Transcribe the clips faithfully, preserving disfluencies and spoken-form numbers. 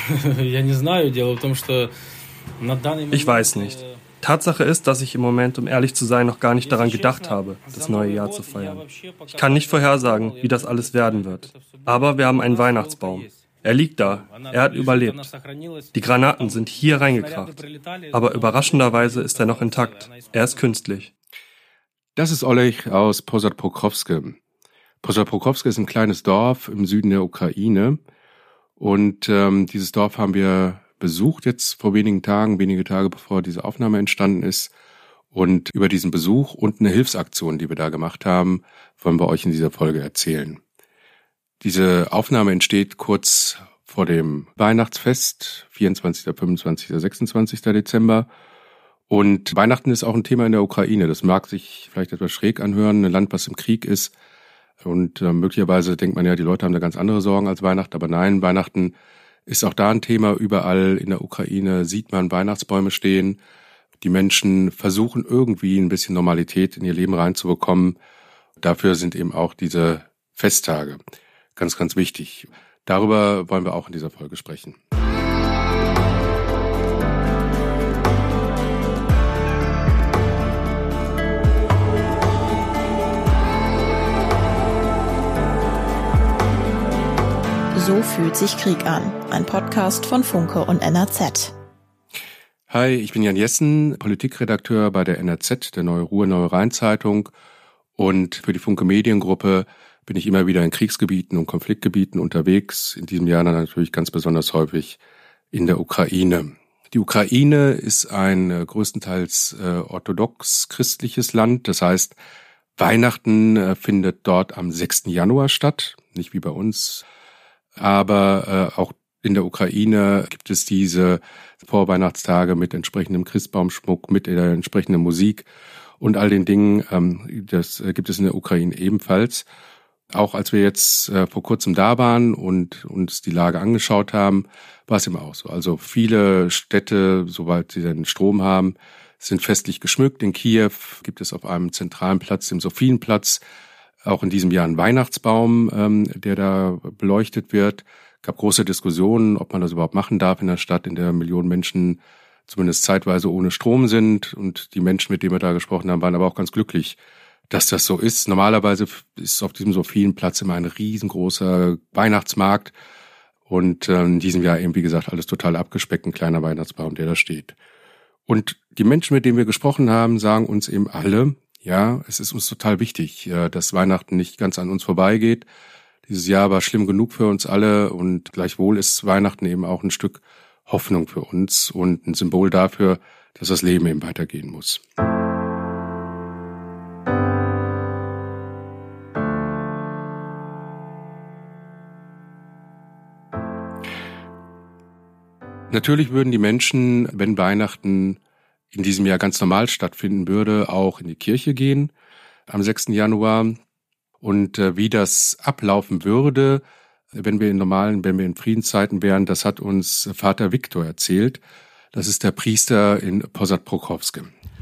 Ich weiß nicht. Tatsache ist, dass ich im Moment, um ehrlich zu sein, noch gar nicht daran gedacht habe, das neue Jahr zu feiern. Ich kann nicht vorhersagen, wie das alles werden wird. Aber wir haben einen Weihnachtsbaum. Er liegt da. Er hat überlebt. Die Granaten sind hier reingekracht. Aber überraschenderweise ist er noch intakt. Er ist künstlich. Das ist Oleg aus Posad Pokrovske. Posad Pokrovske ist ein kleines Dorf im Süden der Ukraine. Und ähm, dieses Dorf haben wir besucht jetzt vor wenigen Tagen, wenige Tage bevor diese Aufnahme entstanden ist. Und über diesen Besuch und eine Hilfsaktion, die wir da gemacht haben, wollen wir euch in dieser Folge erzählen. Diese Aufnahme entsteht kurz vor dem Weihnachtsfest, vierundzwanzigsten, fünfundzwanzigsten, sechsundzwanzigsten Dezember. Und Weihnachten ist auch ein Thema in der Ukraine. Das mag sich vielleicht etwas schräg anhören, ein Land, was im Krieg ist. Und äh, möglicherweise denkt man ja, die Leute haben da ganz andere Sorgen als Weihnachten. Aber nein, Weihnachten ist auch da ein Thema. Überall in der Ukraine sieht man Weihnachtsbäume stehen. Die Menschen versuchen irgendwie ein bisschen Normalität in ihr Leben reinzubekommen. Dafür sind eben auch diese Festtage ganz, ganz wichtig. Darüber wollen wir auch in dieser Folge sprechen. So fühlt sich Krieg an. Ein Podcast von Funke und N R Z. Hi, ich bin Jan Jessen, Politikredakteur bei der N R Z, der Neue Ruhr Neue Rhein-Zeitung. Und für die Funke Mediengruppe bin ich immer wieder in Kriegsgebieten und Konfliktgebieten unterwegs. In diesem Jahr dann natürlich ganz besonders häufig in der Ukraine. Die Ukraine ist ein äh, größtenteils äh, orthodox-christliches Land. Das heißt, Weihnachten äh, findet dort am sechsten Januar statt, nicht wie bei uns. Aber äh, auch in der Ukraine gibt es diese Vorweihnachtstage mit entsprechendem Christbaumschmuck, mit der entsprechenden Musik und all den Dingen. Ähm, das äh, gibt es in der Ukraine ebenfalls. Auch als wir jetzt äh, vor kurzem da waren und uns die Lage angeschaut haben, war es immer auch so. Also viele Städte, sobald sie den Strom haben, sind festlich geschmückt. In Kiew gibt es auf einem zentralen Platz, dem Sophienplatz, auch in diesem Jahr ein Weihnachtsbaum, ähm, der da beleuchtet wird. Es gab große Diskussionen, ob man das überhaupt machen darf in einer Stadt, in der Millionen Menschen zumindest zeitweise ohne Strom sind. Und die Menschen, mit denen wir da gesprochen haben, waren aber auch ganz glücklich, dass das so ist. Normalerweise ist auf diesem Sophienplatz immer ein riesengroßer Weihnachtsmarkt. Und äh, in diesem Jahr eben, wie gesagt, alles total abgespeckt, ein kleiner Weihnachtsbaum, der da steht. Und die Menschen, mit denen wir gesprochen haben, sagen uns eben alle, ja, es ist uns total wichtig, dass Weihnachten nicht ganz an uns vorbeigeht. Dieses Jahr war schlimm genug für uns alle und gleichwohl ist Weihnachten eben auch ein Stück Hoffnung für uns und ein Symbol dafür, dass das Leben eben weitergehen muss. Natürlich würden die Menschen, wenn Weihnachten in diesem Jahr ganz normal stattfinden würde, auch in die Kirche gehen am sechsten Januar. Und äh, wie das ablaufen würde, wenn wir in normalen, wenn wir in Friedenszeiten wären, das hat uns Vater Viktor erzählt. Das ist der Priester in Posad Pokrovske.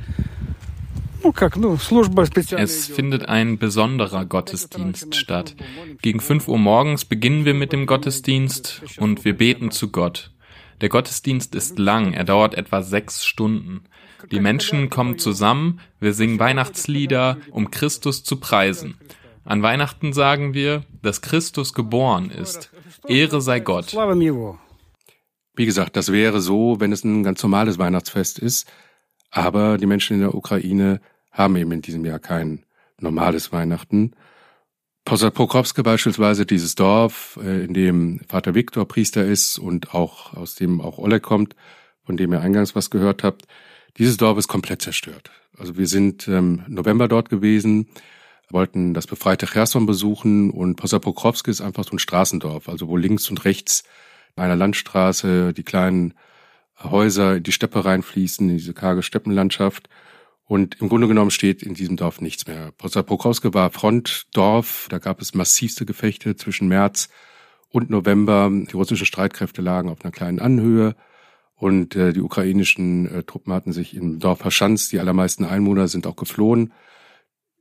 Es findet ein besonderer Gottesdienst statt. Gegen fünf Uhr morgens beginnen wir mit dem Gottesdienst und wir beten zu Gott. Der Gottesdienst ist lang, er dauert etwa sechs Stunden. Die Menschen kommen zusammen, wir singen Weihnachtslieder, um Christus zu preisen. An Weihnachten sagen wir, dass Christus geboren ist. Ehre sei Gott. Wie gesagt, das wäre so, wenn es ein ganz normales Weihnachtsfest ist. Aber die Menschen in der Ukraine haben eben in diesem Jahr kein normales Weihnachten. Posad Pokrovske beispielsweise, dieses Dorf, in dem Vater Viktor Priester ist und auch aus dem auch Oleg kommt, von dem ihr eingangs was gehört habt. Dieses Dorf ist komplett zerstört. Also wir sind im November dort gewesen, wollten das befreite Cherson besuchen und Posad Pokrovske ist einfach so ein Straßendorf, also wo links und rechts einer Landstraße die kleinen Häuser in die Steppe reinfließen, in diese karge Steppenlandschaft. Und im Grunde genommen steht in diesem Dorf nichts mehr. Posad Pokrovske war Frontdorf, da gab es massivste Gefechte zwischen März und November. Die russischen Streitkräfte lagen auf einer kleinen Anhöhe und äh, die ukrainischen äh, Truppen hatten sich im Dorf verschanzt. Die allermeisten Einwohner sind auch geflohen.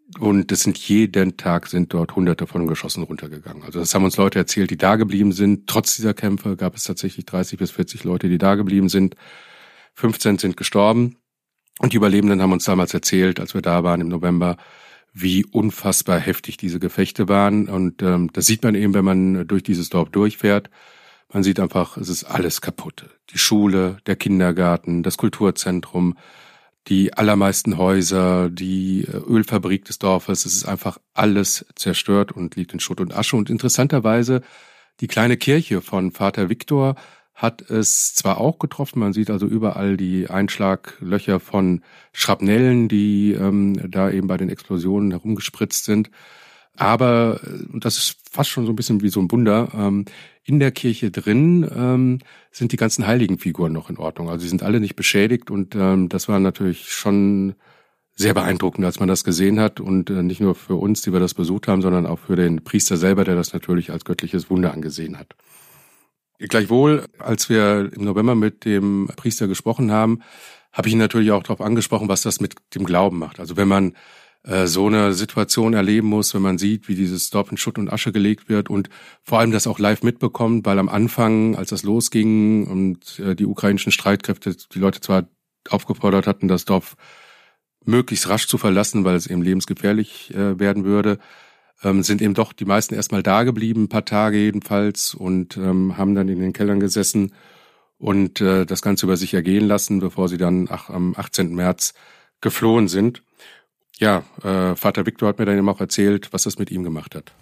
Und es sind jeden Tag sind dort Hunderte von Geschossen runtergegangen. Also das haben uns Leute erzählt, die da geblieben sind. Trotz dieser Kämpfe gab es tatsächlich dreißig bis vierzig Leute, die da geblieben sind. fünfzehn sind gestorben. Und die Überlebenden haben uns damals erzählt, als wir da waren im November, wie unfassbar heftig diese Gefechte waren. Und ähm, das sieht man eben, wenn man durch dieses Dorf durchfährt. Man sieht einfach, es ist alles kaputt. Die Schule, der Kindergarten, das Kulturzentrum, die allermeisten Häuser, die Ölfabrik des Dorfes, es ist einfach alles zerstört und liegt in Schutt und Asche. Und interessanterweise, die kleine Kirche von Vater Viktor hat es zwar auch getroffen, man sieht also überall die Einschlaglöcher von Schrapnellen, die ähm, da eben bei den Explosionen herumgespritzt sind, aber, und das ist fast schon so ein bisschen wie so ein Wunder, ähm, in der Kirche drin ähm, sind die ganzen Heiligenfiguren noch in Ordnung. Also sie sind alle nicht beschädigt und ähm, das war natürlich schon sehr beeindruckend, als man das gesehen hat. Und äh, nicht nur für uns, die wir das besucht haben, sondern auch für den Priester selber, der das natürlich als göttliches Wunder angesehen hat. Gleichwohl, als wir im November mit dem Priester gesprochen haben, habe ich ihn natürlich auch darauf angesprochen, was das mit dem Glauben macht. Also wenn man so eine Situation erleben muss, wenn man sieht, wie dieses Dorf in Schutt und Asche gelegt wird und vor allem das auch live mitbekommt, weil am Anfang, als das losging und die ukrainischen Streitkräfte die Leute zwar aufgefordert hatten, das Dorf möglichst rasch zu verlassen, weil es eben lebensgefährlich werden würde, sind eben doch die meisten erstmal da geblieben, ein paar Tage jedenfalls, und haben dann in den Kellern gesessen und das Ganze über sich ergehen lassen, bevor sie dann ach, am achtzehnten März geflohen sind. Ja, äh, Vater Viktor hat mir dann eben auch erzählt, was das mit ihm gemacht hat.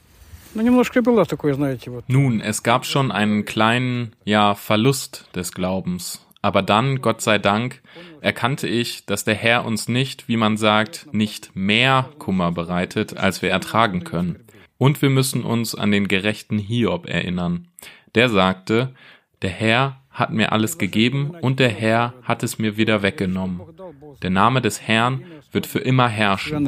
Nun, es gab schon einen kleinen, ja, Verlust des Glaubens. Aber dann, Gott sei Dank, erkannte ich, dass der Herr uns nicht, wie man sagt, nicht mehr Kummer bereitet, als wir ertragen können. Und wir müssen uns an den gerechten Hiob erinnern. Der sagte, der Herr hat mir alles gegeben und der Herr hat es mir wieder weggenommen. Der Name des Herrn wird für immer herrschen.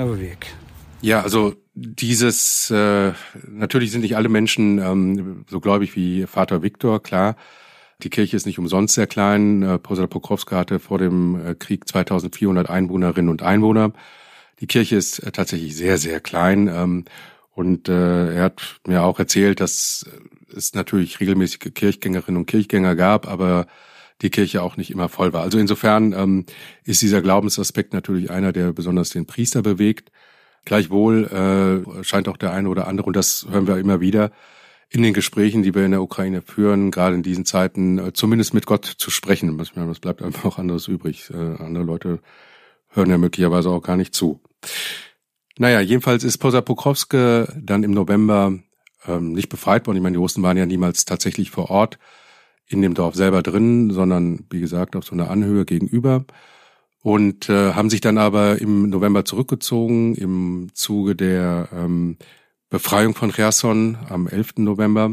Ja, also dieses, äh, natürlich sind nicht alle Menschen ähm, so gläubig wie Vater Viktor, klar. Die Kirche ist nicht umsonst sehr klein. Äh, Professor Pokrowska hatte vor dem äh, Krieg zweitausendvierhundert Einwohnerinnen und Einwohner. Die Kirche ist äh, tatsächlich sehr, sehr klein. Ähm, und äh, er hat mir auch erzählt, dass es natürlich regelmäßige Kirchgängerinnen und Kirchgänger gab, aber die Kirche auch nicht immer voll war. Also insofern ähm, ist dieser Glaubensaspekt natürlich einer, der besonders den Priester bewegt. Gleichwohl äh, scheint auch der eine oder andere, und das hören wir immer wieder, in den Gesprächen, die wir in der Ukraine führen, gerade in diesen Zeiten, äh, zumindest mit Gott zu sprechen. Es bleibt einfach auch anderes übrig. Äh, andere Leute hören ja möglicherweise auch gar nicht zu. Naja, jedenfalls ist Professor Pokrowska dann im November ähm, nicht befreit worden. Ich meine, die Russen waren ja niemals tatsächlich vor Ort in dem Dorf selber drin, sondern, wie gesagt, auf so einer Anhöhe gegenüber. Und äh, haben sich dann aber im November zurückgezogen im Zuge der ähm, Befreiung von Cherson am elften November.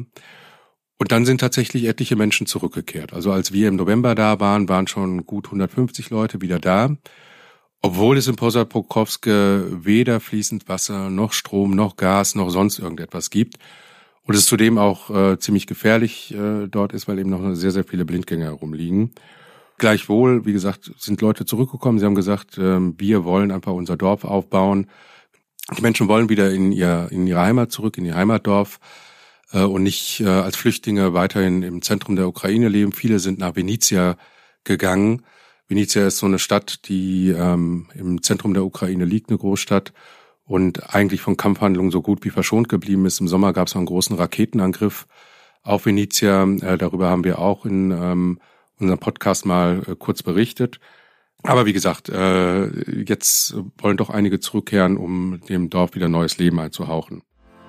Und dann sind tatsächlich etliche Menschen zurückgekehrt. Also als wir im November da waren, waren schon gut hundertfünfzig Leute wieder da. Obwohl es in Professor Pokrowska weder fließend Wasser, noch Strom, noch Gas, noch sonst irgendetwas gibt. Und es zudem auch äh, ziemlich gefährlich äh, dort ist, weil eben noch sehr, sehr viele Blindgänger herumliegen. Gleichwohl, wie gesagt, sind Leute zurückgekommen. Sie haben gesagt, äh, wir wollen einfach unser Dorf aufbauen. Die Menschen wollen wieder in ihr in ihre Heimat zurück, in ihr Heimatdorf äh, und nicht äh, als Flüchtlinge weiterhin im Zentrum der Ukraine leben. Viele sind nach Venezia gegangen. Venezia ist so eine Stadt, die ähm, im Zentrum der Ukraine liegt, eine Großstadt, und eigentlich von Kampfhandlungen so gut wie verschont geblieben ist. Im Sommer gab es einen großen Raketenangriff auf Venezia. Äh, darüber haben wir auch in ähm, unserem Podcast mal äh, kurz berichtet. Aber wie gesagt, äh, jetzt wollen doch einige zurückkehren, um dem Dorf wieder neues Leben einzuhauchen.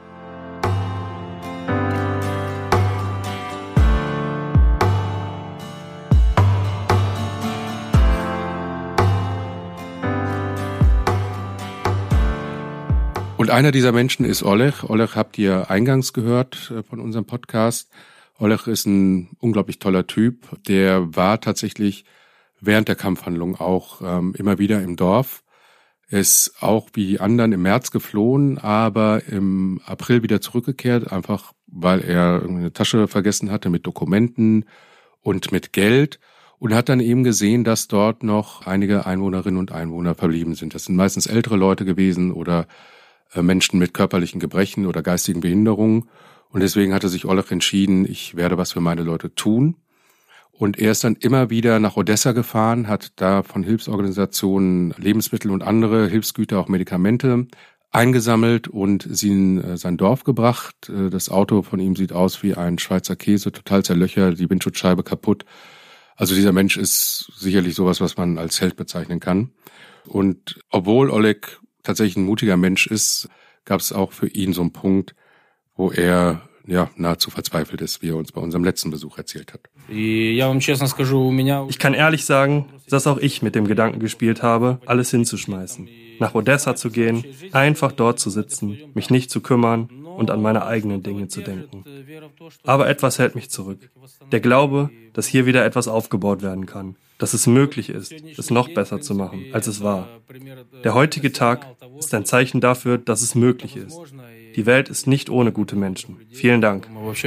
Und einer dieser Menschen ist Oleg. Oleg habt ihr eingangs gehört von unserem Podcast. Oleg ist ein unglaublich toller Typ. Der war tatsächlich während der Kampfhandlung auch ähm, immer wieder im Dorf. Er ist auch wie die anderen im März geflohen, aber im April wieder zurückgekehrt, einfach weil er eine Tasche vergessen hatte mit Dokumenten und mit Geld, und hat dann eben gesehen, dass dort noch einige Einwohnerinnen und Einwohner verblieben sind. Das sind meistens ältere Leute gewesen oder äh, Menschen mit körperlichen Gebrechen oder geistigen Behinderungen. Und deswegen hatte sich Oleg entschieden, ich werde was für meine Leute tun. Und er ist dann immer wieder nach Odessa gefahren, hat da von Hilfsorganisationen Lebensmittel und andere Hilfsgüter, auch Medikamente eingesammelt und sie in sein Dorf gebracht. Das Auto von ihm sieht aus wie ein Schweizer Käse, total zerlöchert, die Windschutzscheibe kaputt. Also dieser Mensch ist sicherlich sowas, was man als Held bezeichnen kann. Und obwohl Oleg tatsächlich ein mutiger Mensch ist, gab es auch für ihn so einen Punkt, wo er ja nahezu verzweifelt ist, wie er uns bei unserem letzten Besuch erzählt hat. Ich kann ehrlich sagen, dass auch ich mit dem Gedanken gespielt habe, alles hinzuschmeißen, nach Odessa zu gehen, einfach dort zu sitzen, mich nicht zu kümmern und an meine eigenen Dinge zu denken. Aber etwas hält mich zurück. Der Glaube, dass hier wieder etwas aufgebaut werden kann, dass es möglich ist, es noch besser zu machen, als es war. Der heutige Tag ist ein Zeichen dafür, dass es möglich ist. Die Welt ist nicht ohne gute Menschen. Vielen Dank.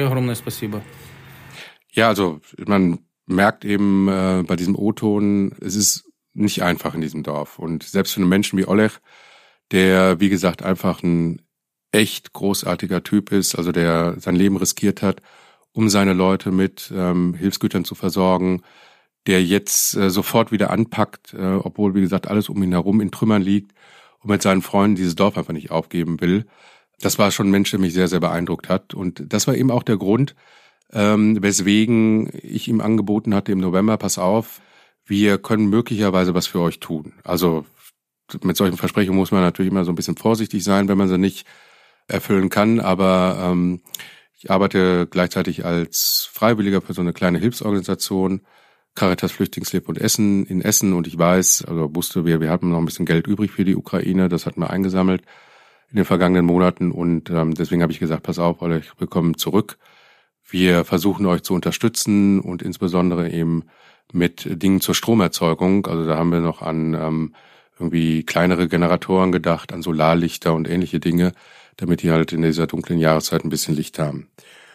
Ja, also man merkt eben äh, bei diesem O-Ton, es ist nicht einfach in diesem Dorf. Und selbst für einen Menschen wie Oleg, der, wie gesagt, einfach ein echt großartiger Typ ist, also der sein Leben riskiert hat, um seine Leute mit ähm, Hilfsgütern zu versorgen, der jetzt äh, sofort wieder anpackt, äh, obwohl, wie gesagt, alles um ihn herum in Trümmern liegt und mit seinen Freunden dieses Dorf einfach nicht aufgeben will. Das war schon ein Mensch, der mich sehr, sehr beeindruckt hat. Und das war eben auch der Grund, ähm, weswegen ich ihm angeboten hatte im November, pass auf, wir können möglicherweise was für euch tun. Also mit solchen Versprechungen muss man natürlich immer so ein bisschen vorsichtig sein, wenn man sie nicht erfüllen kann. Aber ähm, ich arbeite gleichzeitig als Freiwilliger für so eine kleine Hilfsorganisation, Caritas Flüchtlingshilfe und Essen in Essen. Und ich weiß, also wusste, wir, wir hatten noch ein bisschen Geld übrig für die Ukraine. Das hatten wir eingesammelt in den vergangenen Monaten. Und ähm, deswegen habe ich gesagt, pass auf, Oleg, wir kommen zurück. Wir versuchen euch zu unterstützen und insbesondere eben mit Dingen zur Stromerzeugung. Also da haben wir noch an ähm, irgendwie kleinere Generatoren gedacht, an Solarlichter und ähnliche Dinge, damit die halt in dieser dunklen Jahreszeit ein bisschen Licht haben.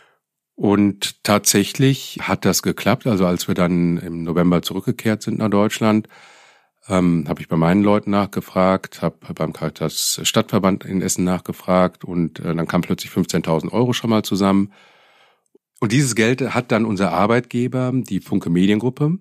Und tatsächlich hat das geklappt. Also als wir dann im November zurückgekehrt sind nach Deutschland, ähm, habe ich bei meinen Leuten nachgefragt, habe beim Caritas Stadtverband in Essen nachgefragt und äh, dann kamen plötzlich fünfzehntausend Euro schon mal zusammen. Und dieses Geld hat dann unser Arbeitgeber, die Funke Mediengruppe,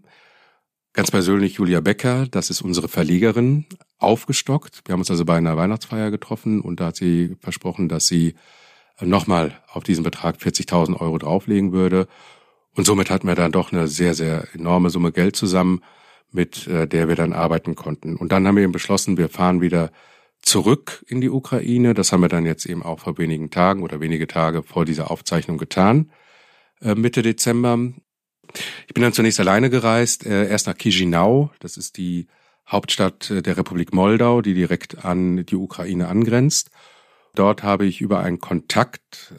ganz persönlich Julia Becker, das ist unsere Verlegerin, aufgestockt. Wir haben uns also bei einer Weihnachtsfeier getroffen und da hat sie versprochen, dass sie nochmal auf diesen Betrag vierzigtausend Euro drauflegen würde. Und somit hatten wir dann doch eine sehr, sehr enorme Summe Geld zusammen, mit der wir dann arbeiten konnten. Und dann haben wir eben beschlossen, wir fahren wieder zurück in die Ukraine. Das haben wir dann jetzt eben auch vor wenigen Tagen oder wenige Tage vor dieser Aufzeichnung getan. Mitte Dezember. Ich bin dann zunächst alleine gereist, erst nach Chisinau, das ist die Hauptstadt der Republik Moldau, die direkt an die Ukraine angrenzt. Dort habe ich über einen Kontakt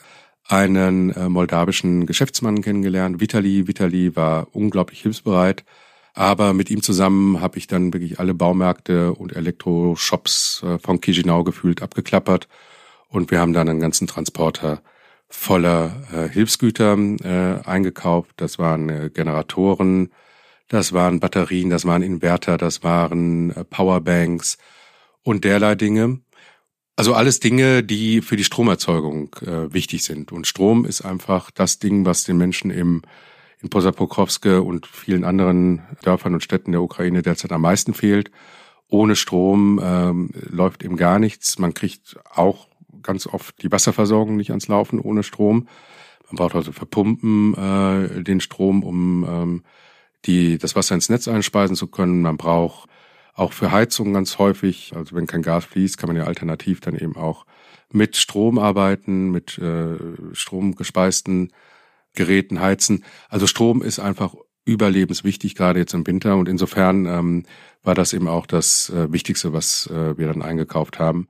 einen moldawischen Geschäftsmann kennengelernt, Vitali. Vitali war unglaublich hilfsbereit, aber mit ihm zusammen habe ich dann wirklich alle Baumärkte und Elektroshops von Chisinau gefühlt abgeklappert und wir haben dann einen ganzen Transporter voller äh, Hilfsgüter äh, eingekauft. Das waren äh, Generatoren, das waren Batterien, das waren Inverter, das waren äh, Powerbanks und derlei Dinge. Also alles Dinge, die für die Stromerzeugung äh, wichtig sind. Und Strom ist einfach das Ding, was den Menschen im in Posapokrovske und vielen anderen Dörfern und Städten der Ukraine derzeit am meisten fehlt. Ohne Strom ähm, läuft eben gar nichts. Man kriegt auch ganz oft die Wasserversorgung nicht ans Laufen ohne Strom. Man braucht also für Pumpen äh, den Strom, um ähm, die das Wasser ins Netz einspeisen zu können. Man braucht auch für Heizung ganz häufig, also wenn kein Gas fließt, kann man ja alternativ dann eben auch mit Strom arbeiten, mit äh, stromgespeisten Geräten heizen. Also Strom ist einfach überlebenswichtig, gerade jetzt im Winter. Und insofern ähm, war das eben auch das äh, Wichtigste, was äh, wir dann eingekauft haben.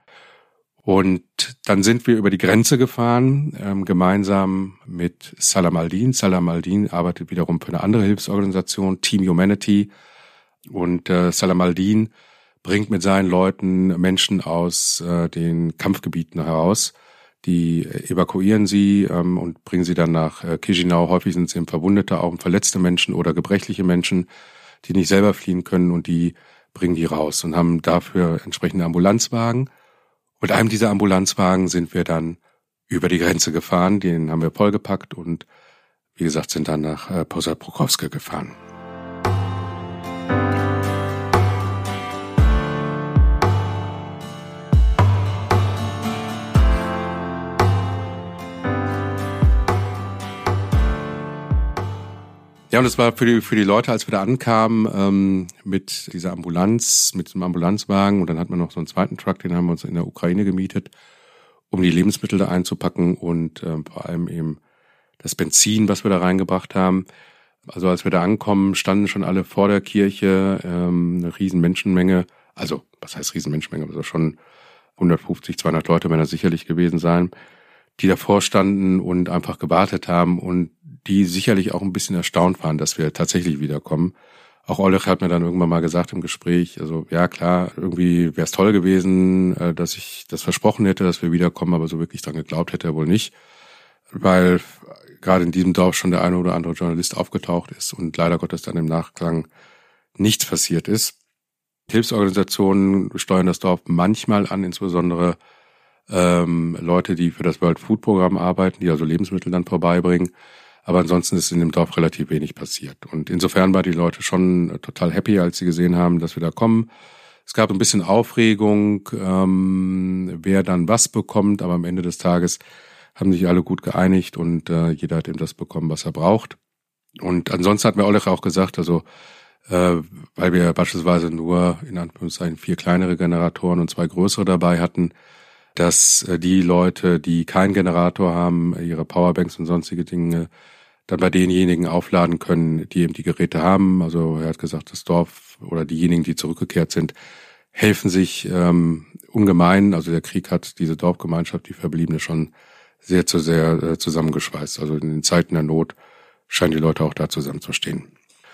Und dann sind wir über die Grenze gefahren, ähm, gemeinsam mit Salam al-Din. Salam al-Din arbeitet wiederum für eine andere Hilfsorganisation, Team Humanity. Und äh, Salam al-Din bringt mit seinen Leuten Menschen aus äh, den Kampfgebieten heraus. Die evakuieren sie ähm, und bringen sie dann nach äh, Chisinau. Häufig sind es eben verwundete, auch verletzte Menschen oder gebrechliche Menschen, die nicht selber fliehen können und die bringen die raus und haben dafür entsprechende Ambulanzwagen. Mit einem dieser Ambulanzwagen sind wir dann über die Grenze gefahren, den haben wir vollgepackt und wie gesagt sind dann nach äh, Poza-Prokowske gefahren. Ja, und es war für die für die Leute, als wir da ankamen, ähm, mit dieser Ambulanz, mit dem Ambulanzwagen, und dann hatten wir noch so einen zweiten Truck, den haben wir uns in der Ukraine gemietet, um die Lebensmittel da einzupacken und ähm, vor allem eben das Benzin, was wir da reingebracht haben. Also als wir da ankommen, standen schon alle vor der Kirche, ähm, eine riesen Menschenmenge, also was heißt riesen Menschenmenge, also schon hundertfünfzig, zweihundert Leute werden das sicherlich gewesen sein, die davor standen und einfach gewartet haben und die sicherlich auch ein bisschen erstaunt waren, dass wir tatsächlich wiederkommen. Auch Oleg hat mir dann irgendwann mal gesagt im Gespräch, also ja klar, irgendwie wäre es toll gewesen, dass ich das versprochen hätte, dass wir wiederkommen, aber so wirklich dran geglaubt hätte er wohl nicht, weil gerade in diesem Dorf schon der eine oder andere Journalist aufgetaucht ist und leider Gottes dann im Nachklang nichts passiert ist. Hilfsorganisationen steuern das Dorf manchmal an, insbesondere ähm, Leute, die für das World Food Programm arbeiten, die also Lebensmittel dann vorbeibringen. Aber ansonsten ist in dem Dorf relativ wenig passiert. Und insofern waren die Leute schon total happy, als sie gesehen haben, dass wir da kommen. Es gab ein bisschen Aufregung, ähm, wer dann was bekommt, aber am Ende des Tages haben sich alle gut geeinigt und äh, jeder hat eben das bekommen, was er braucht. Und ansonsten hat mir Oleg auch gesagt, also äh, weil wir beispielsweise nur in Anführungszeichen vier kleinere Generatoren und zwei größere dabei hatten, dass äh, die Leute, die keinen Generator haben, ihre Powerbanks und sonstige Dinge dann bei denjenigen aufladen können, die eben die Geräte haben. Also er hat gesagt, das Dorf oder diejenigen, die zurückgekehrt sind, helfen sich ähm, ungemein. Also der Krieg hat diese Dorfgemeinschaft, die Verbliebene, schon sehr zu sehr äh, zusammengeschweißt. Also in den Zeiten der Not scheinen die Leute auch da zusammenzustehen.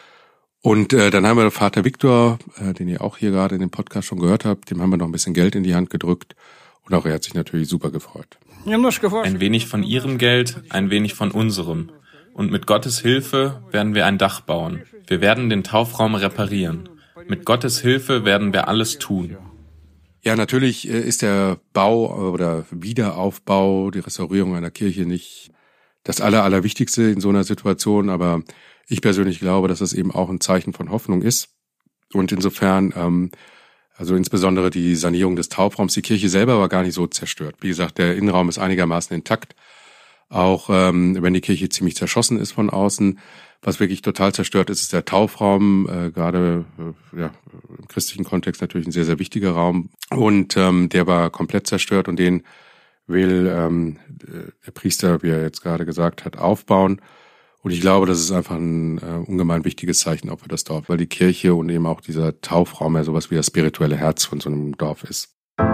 Und äh, dann haben wir Vater Viktor, äh, den ihr auch hier gerade in dem Podcast schon gehört habt, dem haben wir noch ein bisschen Geld in die Hand gedrückt. Und auch er hat sich natürlich super gefreut. Ein wenig von ihrem Geld, ein wenig von unserem. Und mit Gottes Hilfe werden wir ein Dach bauen. Wir werden den Taufraum reparieren. Mit Gottes Hilfe werden wir alles tun. Ja, natürlich ist der Bau oder Wiederaufbau, die Restaurierung einer Kirche nicht das Aller, Allerwichtigste in so einer Situation. Aber ich persönlich glaube, dass das eben auch ein Zeichen von Hoffnung ist. Und insofern, ähm, also insbesondere die Sanierung des Taufraums, die Kirche selber war gar nicht so zerstört. Wie gesagt, der Innenraum ist einigermaßen intakt. Auch ähm, wenn die Kirche ziemlich zerschossen ist von außen. Was wirklich total zerstört ist, ist der Taufraum, äh, gerade äh, ja, im christlichen Kontext natürlich ein sehr, sehr wichtiger Raum. Und ähm, der war komplett zerstört und den will ähm, der Priester, wie er jetzt gerade gesagt hat, aufbauen. Und ich glaube, das ist einfach ein äh, ungemein wichtiges Zeichen auch für das Dorf, weil die Kirche und eben auch dieser Taufraum ja sowas wie das spirituelle Herz von so einem Dorf ist.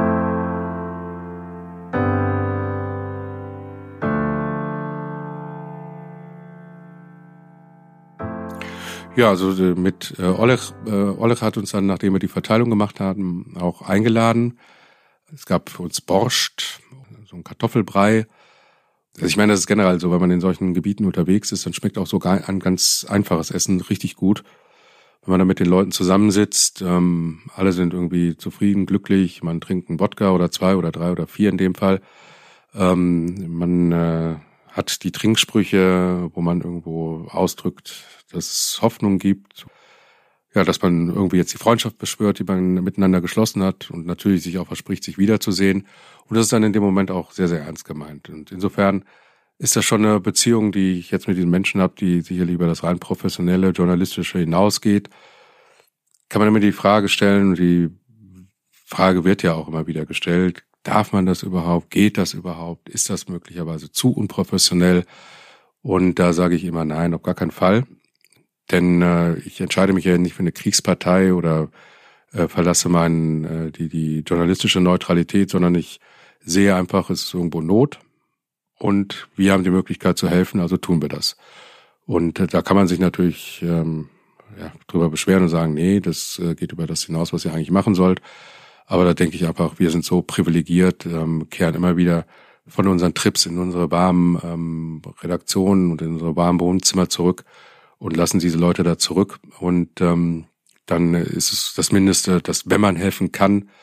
Ja, also mit äh, Oleg, äh, Oleg hat uns dann, nachdem wir die Verteilung gemacht hatten, auch eingeladen. Es gab für uns Borscht, so ein Kartoffelbrei. Also ich meine, das ist generell so, wenn man in solchen Gebieten unterwegs ist, dann schmeckt auch sogar ein ganz einfaches Essen richtig gut. Wenn man da mit den Leuten zusammensitzt, ähm, alle sind irgendwie zufrieden, glücklich, man trinkt einen Wodka oder zwei oder drei oder vier in dem Fall. Ähm, man äh, hat die Trinksprüche, wo man irgendwo ausdrückt, dass es Hoffnung gibt, ja, dass man irgendwie jetzt die Freundschaft beschwört, die man miteinander geschlossen hat und natürlich sich auch verspricht, sich wiederzusehen. Und das ist dann in dem Moment auch sehr, sehr ernst gemeint. Und insofern ist das schon eine Beziehung, die ich jetzt mit diesen Menschen habe, die sicherlich über das rein professionelle, journalistische hinausgeht. Kann man immer die Frage stellen, und die Frage wird ja auch immer wieder gestellt, darf man das überhaupt? Geht das überhaupt? Ist das möglicherweise zu unprofessionell? Und da sage ich immer nein, auf gar keinen Fall. Denn äh, ich entscheide mich ja nicht für eine Kriegspartei oder äh, verlasse meinen, äh, die, die journalistische Neutralität, sondern ich sehe einfach, es ist irgendwo Not und wir haben die Möglichkeit zu helfen, also tun wir das. Und äh, da kann man sich natürlich ähm, ja, drüber beschweren und sagen, nee, das äh, geht über das hinaus, was ihr eigentlich machen sollt. Aber da denke ich einfach, wir sind so privilegiert, ähm, kehren immer wieder von unseren Trips in unsere warmen ähm, Redaktionen und in unsere warmen Wohnzimmer zurück und lassen diese Leute da zurück. Und ähm, dann ist es das Mindeste, dass, wenn man helfen kann,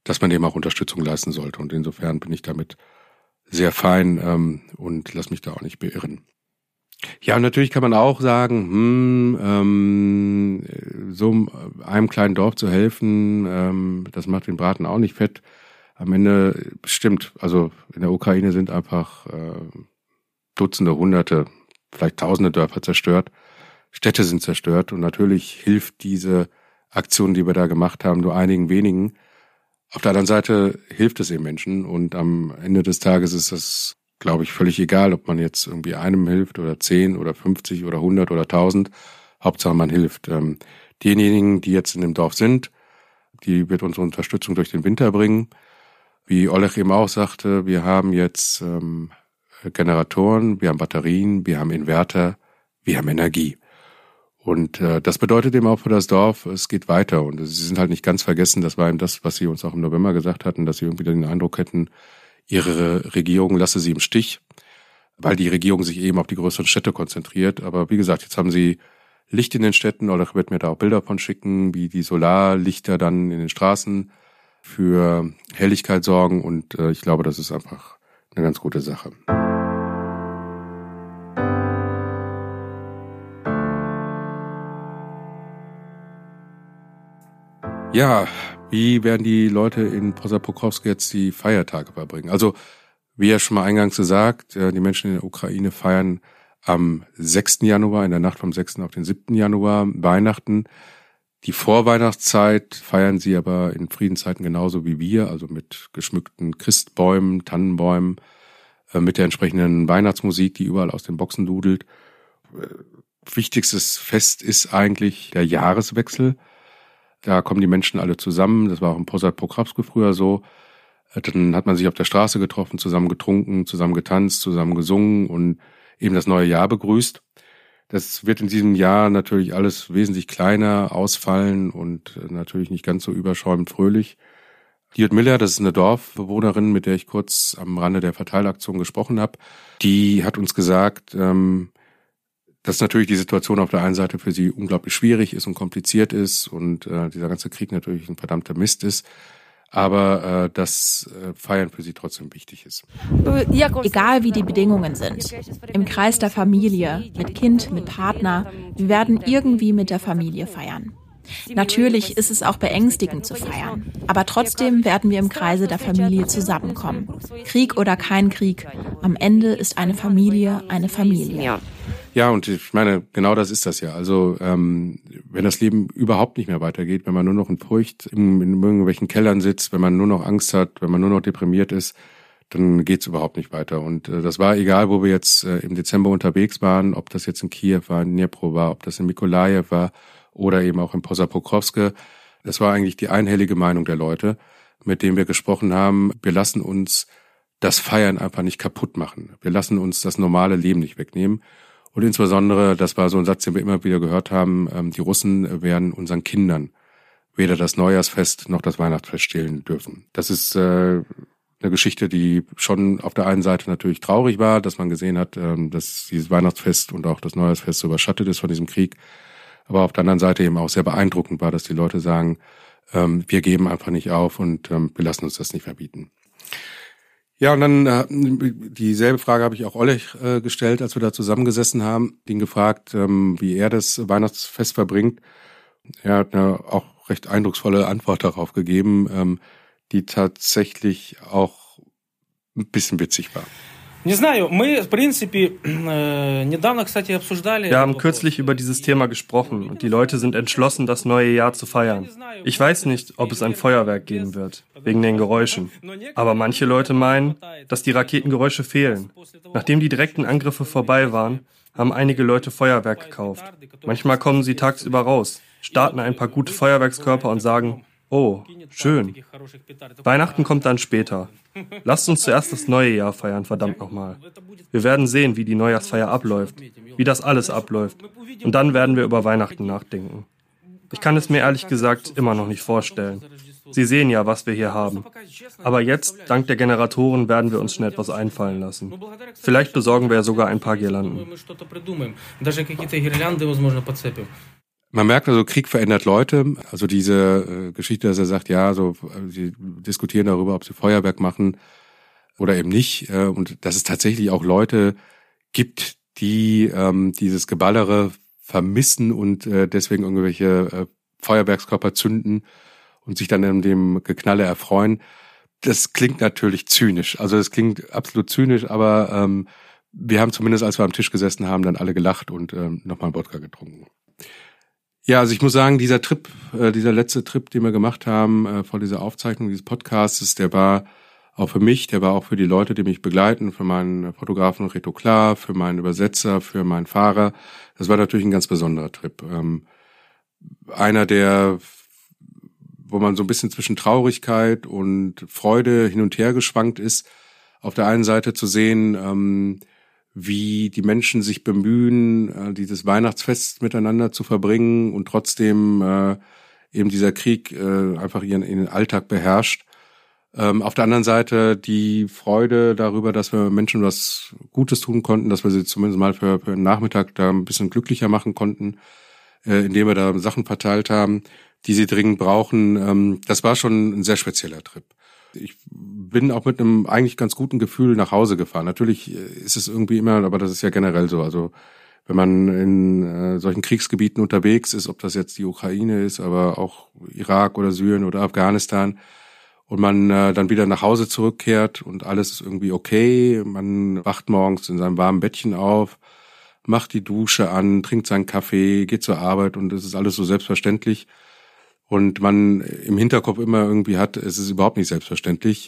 dass man dem auch Unterstützung leisten sollte. Und insofern bin ich damit sehr fein ähm, und lass mich da auch nicht beirren. Ja, und natürlich kann man auch sagen, hm, ähm, so einem kleinen Dorf zu helfen, ähm, das macht den Braten auch nicht fett. Am Ende stimmt, also in der Ukraine sind einfach äh, Dutzende, Hunderte, vielleicht Tausende Dörfer zerstört. Städte sind zerstört und natürlich hilft diese Aktion, die wir da gemacht haben, nur einigen wenigen. Auf der anderen Seite hilft es eben Menschen und am Ende des Tages ist das, glaube ich, völlig egal, ob man jetzt irgendwie einem hilft oder zehn oder fünfzig oder hundert oder tausend. Hauptsache man hilft. Ähm, diejenigen, die jetzt in dem Dorf sind, die wird unsere Unterstützung durch den Winter bringen. Wie Oleg eben auch sagte, wir haben jetzt ähm, Generatoren, wir haben Batterien, wir haben Inverter, wir haben Energie. Und äh, das bedeutet eben auch für das Dorf, es geht weiter. Und sie sind halt nicht ganz vergessen, das war eben das, was sie uns auch im November gesagt hatten, dass sie irgendwie den Eindruck hätten, ihre Regierung lasse sie im Stich, weil die Regierung sich eben auf die größeren Städte konzentriert. Aber wie gesagt, jetzt haben sie Licht in den Städten, oder ich werde mir da auch Bilder von schicken, wie die Solarlichter dann in den Straßen für Helligkeit sorgen. Und äh, ich glaube, das ist einfach eine ganz gute Sache. Ja, wie werden die Leute in Posa-Pokrovsk jetzt die Feiertage verbringen? Also, wie ja schon mal eingangs gesagt, die Menschen in der Ukraine feiern am sechsten Januar, in der Nacht vom sechsten auf den siebten Januar, Weihnachten. Die Vorweihnachtszeit feiern sie aber in Friedenszeiten genauso wie wir, also mit geschmückten Christbäumen, Tannenbäumen, mit der entsprechenden Weihnachtsmusik, die überall aus den Boxen dudelt. Wichtigstes Fest ist eigentlich der Jahreswechsel. Da kommen die Menschen alle zusammen. Das war auch in Posa-Pokrovsk früher so. Dann hat man sich auf der Straße getroffen, zusammen getrunken, zusammen getanzt, zusammen gesungen und eben das neue Jahr begrüßt. Das wird in diesem Jahr natürlich alles wesentlich kleiner ausfallen und natürlich nicht ganz so überschäumend fröhlich. Diot Miller, das ist eine Dorfbewohnerin, mit der ich kurz am Rande der Verteilaktion gesprochen habe, die hat uns gesagt, ähm, dass natürlich die Situation auf der einen Seite für sie unglaublich schwierig ist und kompliziert ist und äh, dieser ganze Krieg natürlich ein verdammter Mist ist, aber äh, das äh, Feiern für sie trotzdem wichtig ist. Egal wie die Bedingungen sind, im Kreis der Familie, mit Kind, mit Partner, wir werden irgendwie mit der Familie feiern. Natürlich ist es auch beängstigend zu feiern, aber trotzdem werden wir im Kreise der Familie zusammenkommen. Krieg oder kein Krieg, am Ende ist eine Familie eine Familie. Ja, und ich meine, genau das ist das ja. Also ähm, wenn das Leben überhaupt nicht mehr weitergeht, wenn man nur noch in Furcht in, in irgendwelchen Kellern sitzt, wenn man nur noch Angst hat, wenn man nur noch deprimiert ist, dann geht's überhaupt nicht weiter. Und äh, das war egal, wo wir jetzt äh, im Dezember unterwegs waren, ob das jetzt in Kiew war, in Dnipro war, ob das in Mykolajiw war oder eben auch in Posa-Pokrovsk. Das war eigentlich die einhellige Meinung der Leute, mit denen wir gesprochen haben. Wir lassen uns das Feiern einfach nicht kaputt machen. Wir lassen uns das normale Leben nicht wegnehmen. Und insbesondere, das war so ein Satz, den wir immer wieder gehört haben, die Russen werden unseren Kindern weder das Neujahrsfest noch das Weihnachtsfest stehlen dürfen. Das ist äh, eine Geschichte, die schon auf der einen Seite natürlich traurig war, dass man gesehen hat, ähm, dass dieses Weihnachtsfest und auch das Neujahrsfest so überschattet ist von diesem Krieg. Aber auf der anderen Seite eben auch sehr beeindruckend war, dass die Leute sagen, ähm, wir geben einfach nicht auf und ähm, wir lassen uns das nicht verbieten. Ja, und dann äh, dieselbe Frage habe ich auch Oleg äh, gestellt, als wir da zusammengesessen haben, ihn gefragt, ähm, wie er das Weihnachtsfest verbringt. Er hat eine auch recht eindrucksvolle Antwort darauf gegeben, ähm, die tatsächlich auch ein bisschen witzig war. Wir haben kürzlich über dieses Thema gesprochen und die Leute sind entschlossen, das neue Jahr zu feiern. Ich weiß nicht, ob es ein Feuerwerk geben wird, wegen den Geräuschen. Aber manche Leute meinen, dass die Raketengeräusche fehlen. Nachdem die direkten Angriffe vorbei waren, haben einige Leute Feuerwerk gekauft. Manchmal kommen sie tagsüber raus, starten ein paar gute Feuerwerkskörper und sagen, oh, schön. Weihnachten kommt dann später. Lasst uns zuerst das neue Jahr feiern, verdammt nochmal. Wir werden sehen, wie die Neujahrsfeier abläuft, wie das alles abläuft. Und dann werden wir über Weihnachten nachdenken. Ich kann es mir ehrlich gesagt immer noch nicht vorstellen. Sie sehen ja, was wir hier haben. Aber jetzt, dank der Generatoren, werden wir uns schnell etwas einfallen lassen. Vielleicht besorgen wir ja sogar ein paar Girlanden. Man merkt also, Krieg verändert Leute. Also diese äh, Geschichte, dass er sagt, ja, so sie diskutieren darüber, ob sie Feuerwerk machen oder eben nicht. Äh, und dass es tatsächlich auch Leute gibt, die ähm, dieses Geballere vermissen und äh, deswegen irgendwelche äh, Feuerwerkskörper zünden und sich dann in dem Geknalle erfreuen. Das klingt natürlich zynisch. Also das klingt absolut zynisch, aber ähm, wir haben zumindest, als wir am Tisch gesessen haben, dann alle gelacht und ähm, nochmal Wodka getrunken. Ja, also ich muss sagen, dieser Trip, äh, dieser letzte Trip, den wir gemacht haben, äh, vor dieser Aufzeichnung dieses Podcasts, der war auch für mich, der war auch für die Leute, die mich begleiten, für meinen Fotografen Reto Klar, für meinen Übersetzer, für meinen Fahrer. Das war natürlich ein ganz besonderer Trip. Ähm, einer, der, wo man so ein bisschen zwischen Traurigkeit und Freude hin und her geschwankt ist. Auf der einen Seite zu sehen, ähm, wie die Menschen sich bemühen, äh, dieses Weihnachtsfest miteinander zu verbringen und trotzdem äh, eben dieser Krieg äh, einfach ihren, ihren Alltag beherrscht. Ähm, auf der anderen Seite die Freude darüber, dass wir Menschen was Gutes tun konnten, dass wir sie zumindest mal für, für einen Nachmittag da ein bisschen glücklicher machen konnten, äh, indem wir da Sachen verteilt haben, die sie dringend brauchen. Ähm, das war schon ein sehr spezieller Trip. Ich bin auch mit einem eigentlich ganz guten Gefühl nach Hause gefahren. Natürlich ist es irgendwie immer, aber das ist ja generell so. Also wenn man in äh, solchen Kriegsgebieten unterwegs ist, ob das jetzt die Ukraine ist, aber auch Irak oder Syrien oder Afghanistan, und man äh, dann wieder nach Hause zurückkehrt und alles ist irgendwie okay, man wacht morgens in seinem warmen Bettchen auf, macht die Dusche an, trinkt seinen Kaffee, geht zur Arbeit und es ist alles so selbstverständlich. Und man im Hinterkopf immer irgendwie hat, es ist überhaupt nicht selbstverständlich.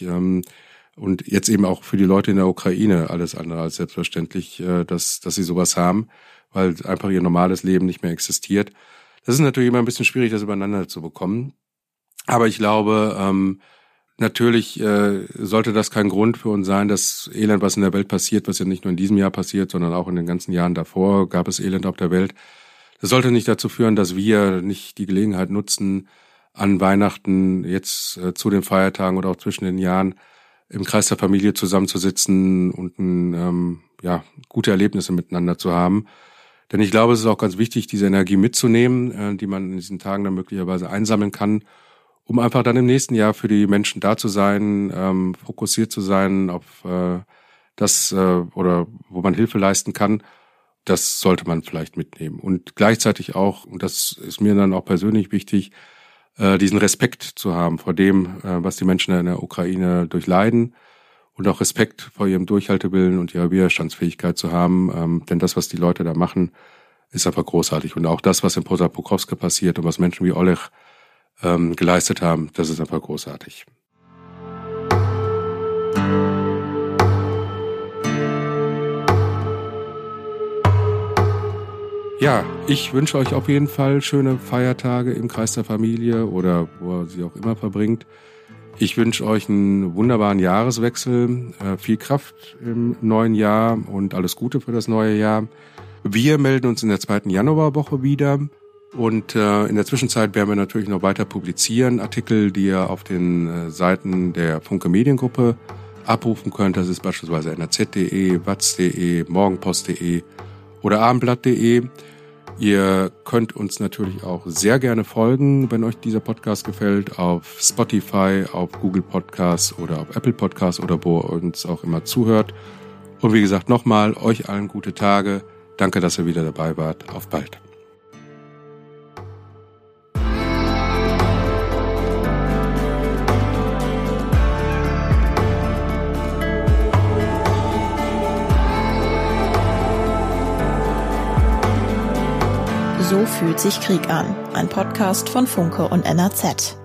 Und jetzt eben auch für die Leute in der Ukraine alles andere als selbstverständlich, dass, dass sie sowas haben, weil einfach ihr normales Leben nicht mehr existiert. Das ist natürlich immer ein bisschen schwierig, das übereinander zu bekommen. Aber ich glaube, natürlich sollte das kein Grund für uns sein, das Elend, was in der Welt passiert, was ja nicht nur in diesem Jahr passiert, sondern auch in den ganzen Jahren davor gab es Elend auf der Welt. Das sollte nicht dazu führen, dass wir nicht die Gelegenheit nutzen, an Weihnachten jetzt äh, zu den Feiertagen oder auch zwischen den Jahren im Kreis der Familie zusammenzusitzen und ein, ähm, ja, gute Erlebnisse miteinander zu haben. Denn ich glaube, es ist auch ganz wichtig, diese Energie mitzunehmen, äh, die man in diesen Tagen dann möglicherweise einsammeln kann, um einfach dann im nächsten Jahr für die Menschen da zu sein, ähm, fokussiert zu sein auf äh, das äh, oder wo man Hilfe leisten kann. Das sollte man vielleicht mitnehmen. Und gleichzeitig auch, und das ist mir dann auch persönlich wichtig, äh, diesen Respekt zu haben vor dem, äh, was die Menschen in der Ukraine durchleiden und auch Respekt vor ihrem Durchhaltewillen und ihrer Widerstandsfähigkeit zu haben. Ähm, denn das, was die Leute da machen, ist einfach großartig. Und auch das, was in Posa-Pokrovska passiert und was Menschen wie Oleg ähm, geleistet haben, das ist einfach großartig. Ja, ich wünsche euch auf jeden Fall schöne Feiertage im Kreis der Familie oder wo ihr sie auch immer verbringt. Ich wünsche euch einen wunderbaren Jahreswechsel, äh, viel Kraft im neuen Jahr und alles Gute für das neue Jahr. Wir melden uns in der zweiten Januarwoche wieder und äh, in der Zwischenzeit werden wir natürlich noch weiter publizieren, Artikel, die ihr auf den äh, Seiten der Funke Mediengruppe abrufen könnt. Das ist beispielsweise N R Z punkt de, watz punkt de, morgenpost punkt de oder abendblatt punkt de. Ihr könnt uns natürlich auch sehr gerne folgen, wenn euch dieser Podcast gefällt, auf Spotify, auf Google Podcasts oder auf Apple Podcasts oder wo ihr uns auch immer zuhört. Und wie gesagt, nochmal, euch allen gute Tage. Danke, dass ihr wieder dabei wart. Auf bald. So fühlt sich Krieg an. Ein Podcast von Funke und N R Z.